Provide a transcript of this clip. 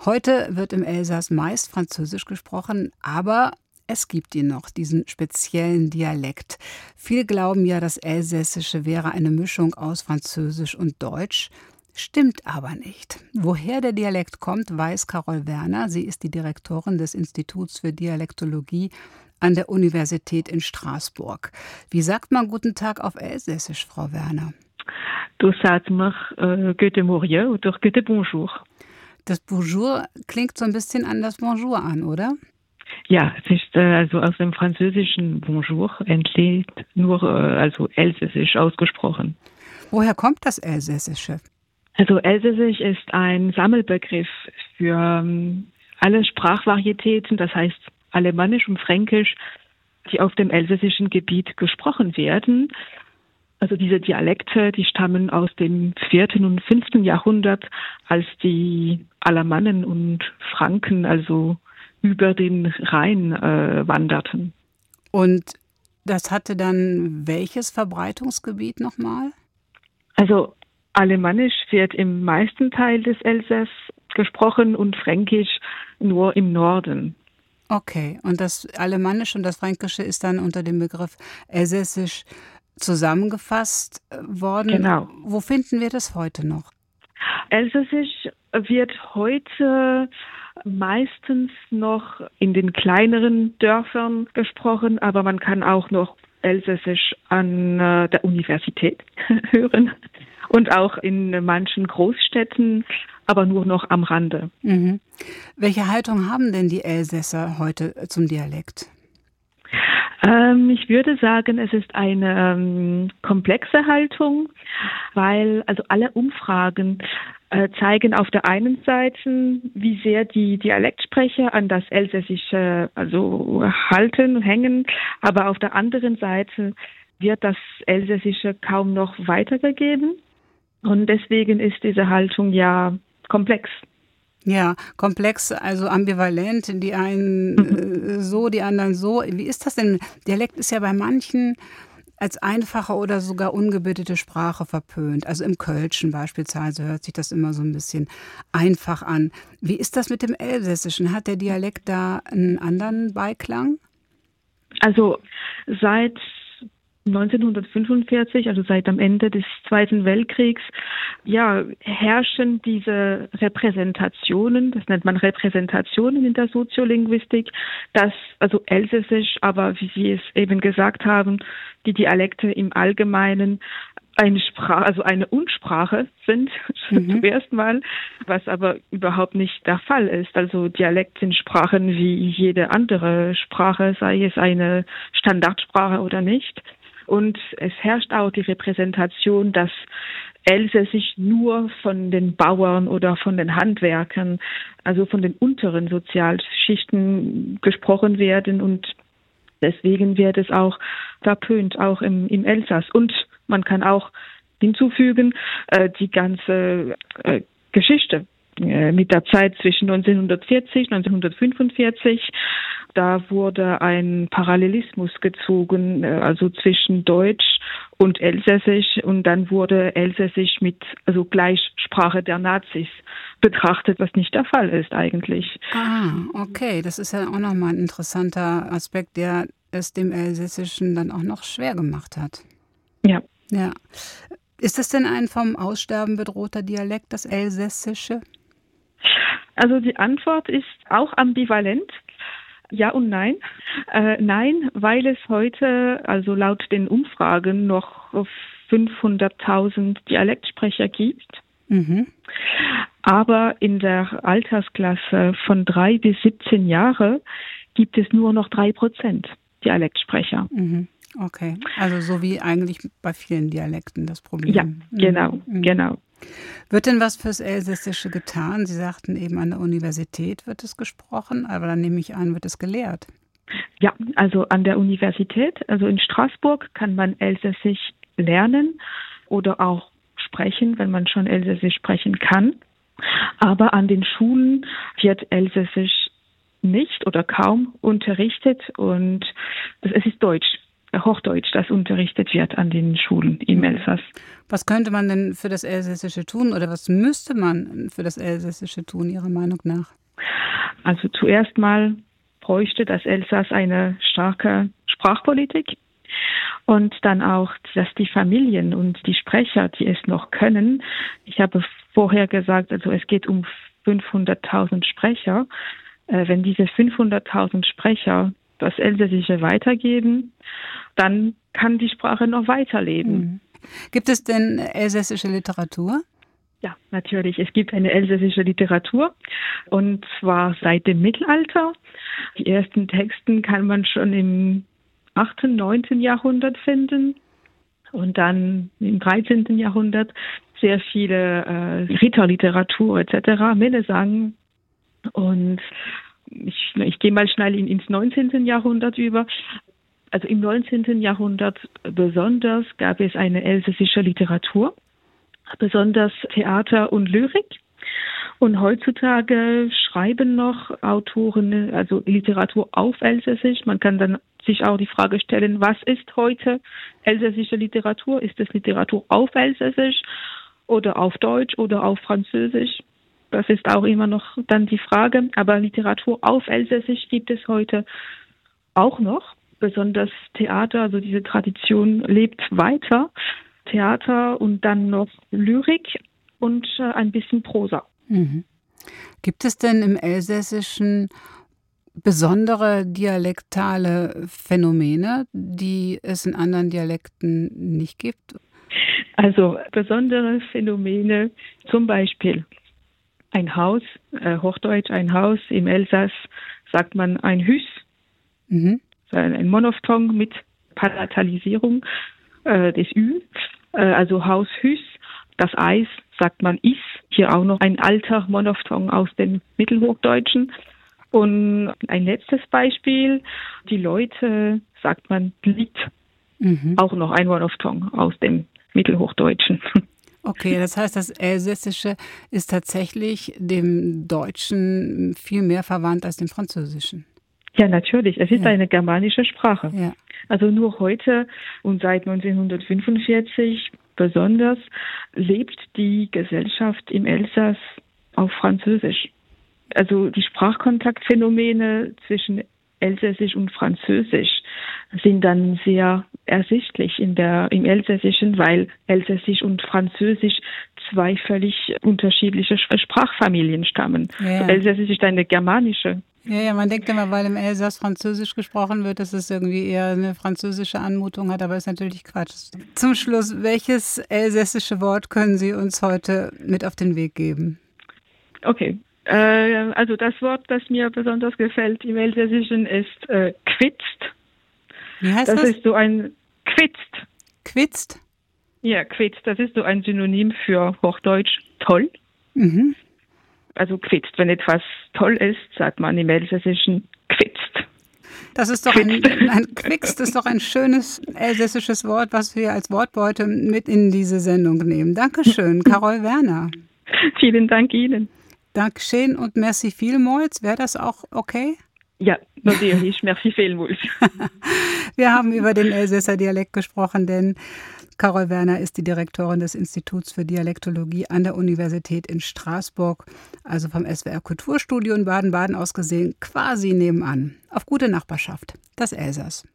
Heute wird im Elsass meist Französisch gesprochen, aber es gibt ihn noch, diesen speziellen Dialekt. Viele glauben ja, das Elsässische wäre eine Mischung aus Französisch und Deutsch. Stimmt aber nicht. Woher der Dialekt kommt, weiß Carol Werner. Sie ist die Direktorin des Instituts für Dialektologie an der Universität in Straßburg. Wie sagt man Guten Tag auf Elsässisch, Frau Werner? Da sagt man Gute Morgen oder Gute Bonjour. Das Bonjour klingt so ein bisschen an das Bonjour an, oder? Ja, es ist also aus dem französischen Bonjour entlehnt, nur also elsässisch ausgesprochen. Woher kommt das Elsässische? Also Elsässisch ist ein Sammelbegriff für alle Sprachvarietäten, das heißt Alemannisch und Fränkisch, die auf dem elsässischen Gebiet gesprochen werden. Also diese Dialekte, die stammen aus dem 4. und 5. Jahrhundert, als die Alamannen und Franken also über den Rhein wanderten. Und das hatte dann welches Verbreitungsgebiet nochmal? Also Alemannisch wird im meisten Teil des Elsass gesprochen und Fränkisch nur im Norden. Okay, und das Alemannische und das Fränkische ist dann unter dem Begriff Elsässisch zusammengefasst worden. Genau. Wo finden wir das heute noch? Elsässisch wird heute meistens noch in den kleineren Dörfern gesprochen, aber man kann auch noch Elsässisch an der Universität hören und auch in manchen Großstädten, aber nur noch am Rande. Mhm. Welche Haltung haben denn die Elsässer heute zum Dialekt? Ich würde sagen, es ist eine komplexe Haltung, weil also alle Umfragen zeigen auf der einen Seite, wie sehr die Dialektsprecher an das Elsässische also halten, hängen, aber auf der anderen Seite wird das Elsässische kaum noch weitergegeben und deswegen ist diese Haltung ja komplex. Ja, komplex, also ambivalent, die einen so, die anderen so. Wie ist das denn? Dialekt ist ja bei manchen als einfache oder sogar ungebildete Sprache verpönt. Also im Kölschen beispielsweise hört sich das immer so ein bisschen einfach an. Wie ist das mit dem Elsässischen? Hat der Dialekt da einen anderen Beiklang? Also seit 1945, also seit am Ende des Zweiten Weltkriegs, ja, herrschen diese Repräsentationen, das nennt man Repräsentationen in der Soziolinguistik, dass also Elsässisch, aber wie Sie es eben gesagt haben, die Dialekte im Allgemeinen eine Sprache, also eine Unsprache sind, zuerst mal, was aber überhaupt nicht der Fall ist. Also Dialekt sind Sprachen wie jede andere Sprache, sei es eine Standardsprache oder nicht. Und es herrscht auch die Repräsentation, dass Elsässisch nur von den Bauern oder von den Handwerkern, also von den unteren Sozialschichten gesprochen werden und deswegen wird es auch verpönt, auch im Elsass. Und man kann auch hinzufügen, die ganze Geschichte mit der Zeit zwischen 1940 und 1945, da wurde ein Parallelismus gezogen, also zwischen Deutsch und Elsässisch und dann wurde Elsässisch mit also Gleichsprache der Nazis betrachtet, was nicht der Fall ist eigentlich. Ah, okay, das ist ja auch nochmal ein interessanter Aspekt, der es dem Elsässischen dann auch noch schwer gemacht hat. Ja. Ja. Ist das denn ein vom Aussterben bedrohter Dialekt, das Elsässische? Also die Antwort ist auch ambivalent. Ja und nein. Nein, weil es heute, also laut den Umfragen, noch 500.000 Dialektsprecher gibt. Mhm. Aber in der Altersklasse von 3 bis 17 Jahre gibt es nur noch 3% Dialektsprecher. Mhm. Okay, also so wie eigentlich bei vielen Dialekten das Problem. Ja, genau, genau. Wird denn was fürs Elsässische getan? Sie sagten eben, an der Universität wird es gesprochen, aber dann nehme ich an, wird es gelehrt. Ja, also an der Universität, also in Straßburg kann man Elsässisch lernen oder auch sprechen, wenn man schon Elsässisch sprechen kann. Aber an den Schulen wird Elsässisch nicht oder kaum unterrichtet und es ist Deutsch. Hochdeutsch, das unterrichtet wird an den Schulen im Elsass. Was könnte man denn für das Elsässische tun oder was müsste man für das Elsässische tun, Ihrer Meinung nach? Also zuerst mal bräuchte das Elsass eine starke Sprachpolitik und dann auch, dass die Familien und die Sprecher, die es noch können, ich habe vorher gesagt, also es geht um 500.000 Sprecher. Wenn diese 500.000 Sprecher das Elsässische weitergeben, dann kann die Sprache noch weiterleben. Gibt es denn elsässische Literatur? Ja, natürlich. Es gibt eine elsässische Literatur und zwar seit dem Mittelalter. Die ersten Texte kann man schon im 8., 9. Jahrhundert finden und dann im 13. Jahrhundert sehr viele Ritterliteratur etc., Minnesang. Und ich gehe mal schnell ins 19. Jahrhundert über. Also im 19. Jahrhundert besonders gab es eine elsässische Literatur, besonders Theater und Lyrik. Und heutzutage schreiben noch Autoren, also Literatur auf Elsässisch. Man kann dann sich auch die Frage stellen, was ist heute elsässische Literatur? Ist es Literatur auf Elsässisch oder auf Deutsch oder auf Französisch? Das ist auch immer noch dann die Frage. Aber Literatur auf Elsässisch gibt es heute auch noch. Besonders Theater, also diese Tradition lebt weiter. Theater und dann noch Lyrik und ein bisschen Prosa. Gibt es denn im Elsässischen besondere dialektale Phänomene, die es in anderen Dialekten nicht gibt? Also besondere Phänomene, zum Beispiel ein Haus, Hochdeutsch ein Haus, im Elsass sagt man ein Hüs, ein Monophthong mit Palatalisierung des Ü, also Haus Hüs. Das Eis sagt man Is, hier auch noch ein alter Monophthong aus dem Mittelhochdeutschen. Und ein letztes Beispiel, die Leute sagt man Glied, auch noch ein Monophthong aus dem Mittelhochdeutschen. Okay, das heißt, das Elsässische ist tatsächlich dem Deutschen viel mehr verwandt als dem Französischen. Ja, natürlich. Es ist eine germanische Sprache. Ja. Also nur heute und seit 1945 besonders lebt die Gesellschaft im Elsass auf Französisch. Also die Sprachkontaktphänomene zwischen Elsässisch und Französisch sind dann sehr ersichtlich im Elsässischen, weil Elsässisch und Französisch zwei völlig unterschiedliche Sprachfamilien stammen. Ja. Elsässisch ist eine germanische. Ja, man denkt immer, weil im Elsass Französisch gesprochen wird, dass es irgendwie eher eine französische Anmutung hat, aber ist natürlich Quatsch. Zum Schluss, welches elsässische Wort können Sie uns heute mit auf den Weg geben? Okay, also das Wort, das mir besonders gefällt im Elsässischen ist quitzt. Wie heißt das? Das ist so ein quitzt. Quitzt? Ja, quitzt. Das ist so ein Synonym für Hochdeutsch toll. Also quitzt. Wenn etwas toll ist, sagt man im Elsässischen quitzt. Das ist doch ein Quixt ist doch ein schönes elsässisches Wort, was wir als Wortbeute mit in diese Sendung nehmen. Dankeschön, Carol Werner. Vielen Dank Ihnen. Dankeschön und merci vielmals. Wäre das auch okay? Ja, natürlich. Merci vielmals. Wir haben über den Elsässer Dialekt gesprochen, denn Carol Werner ist die Direktorin des Instituts für Dialektologie an der Universität in Straßburg, also vom SWR Kulturstudio in Baden-Baden aus gesehen, quasi nebenan. Auf gute Nachbarschaft, das Elsass.